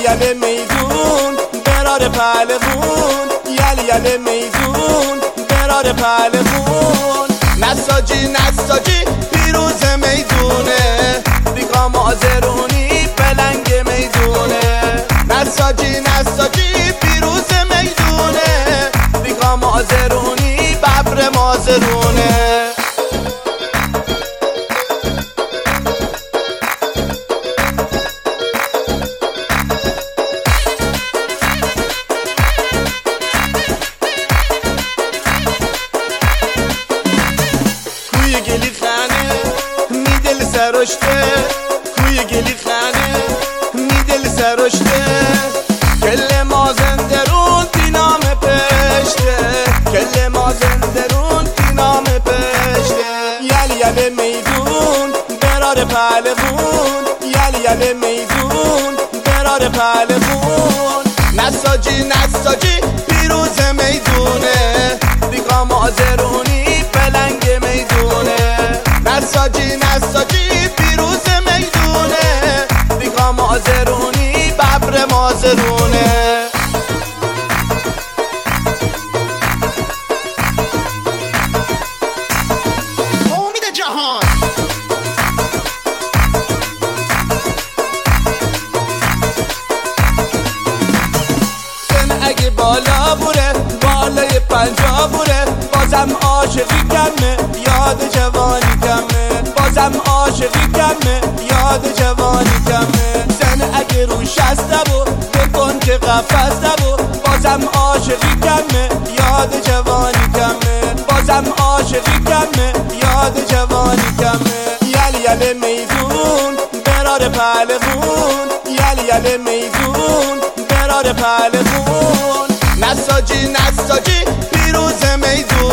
یله میدون برار پهلوون، یله میدون برار پهلوون. نساجی پیروز میدونه، بیقام آزرونی پلنگ میدونه. نساجی پیروز میدونه، بیقام آزرونی ببر مازرونه. کوی گلی خانه میدل سرشته، کوی گلی خانه میدل سرشته. کل مازندرون دینام پشته، کل مازندرون دینام پشته. یله میدون برار پهلوون، یله میدون برار پهلوون. نساجی پیروز میدونه، بیقام آزرونی پلنگ میدونه. نساجی پیروز میدونه، بیقام آزرونی ببر مازرونه. امید جهان اگه بالا بوره، بالای 50 بوره، بازم عاشقی کمه، یاد جوانی کمه. بازم عاشقی کمه، یاد جوانی کمه. زن اگه رو 60 بو بکن که قفص بو، بازم عاشقی کمه، یاد جوانی کمه. بازم عاشقی کمه، یاد جوانی کمه. یله میدون برار پهلوون، یله میدون برار پهلوون. نساجی پیروز میدون.